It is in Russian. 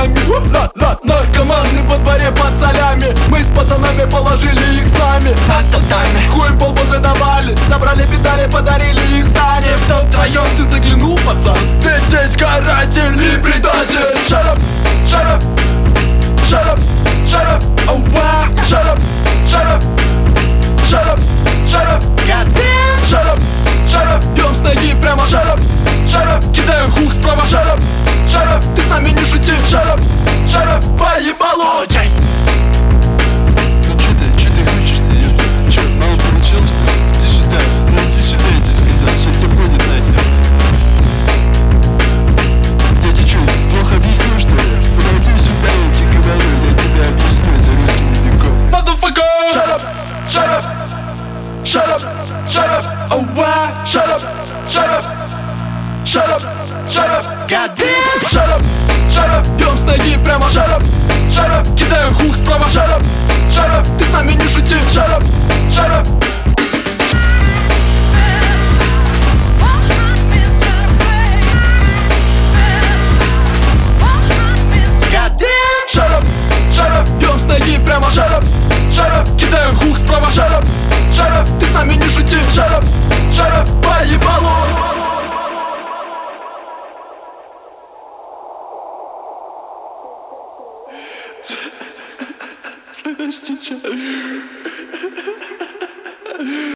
нами. Наркоманы во дворе под солями. Мы с пацанами положили их сами. Над татами хуй полбузы давали. Забрали педали, подарили их Тане. Втроем ты заглянул, пацан? Ведь здесь каратель и предатель. Shut up, shut up, shut up, shut up, oh wow. Shut up, shut up, shut up, shut up, goddamn. Shut up, shut up, бьем с ноги прямо. Shut up, shut up, кидаю хук справа. Shut up, shut up, ты с нами не шути. Shut up, shut up, поебалу. Ну чё ты хочешь-то? Чё, мало получилось-то? Иди сюда, ну иди сюда, я тебе сказал, что тебе будет нахер. Я тебе чё, плохо объяснил, что ли? Подойди сюда, я тебе говорю, я тебе объясню это русским языком. Motherfucker! Shut up, shut up, shut up, shut up, oh wow. Shut up, shut up, shut up, shut up, goddamn. Shut up, shut up, бьем с ноги прямо. Shut up, shut up, кидаю хук справа. Shut up, shut up, ты с нами не шути. Shut up, shut up. Shut up, shut up, бьем с ноги прямо. Shut up, shut up, кидаю хук справа. Shut up, shut up, ты с нами не шути. Shut up, shut up, поебалу. Подожди, чё?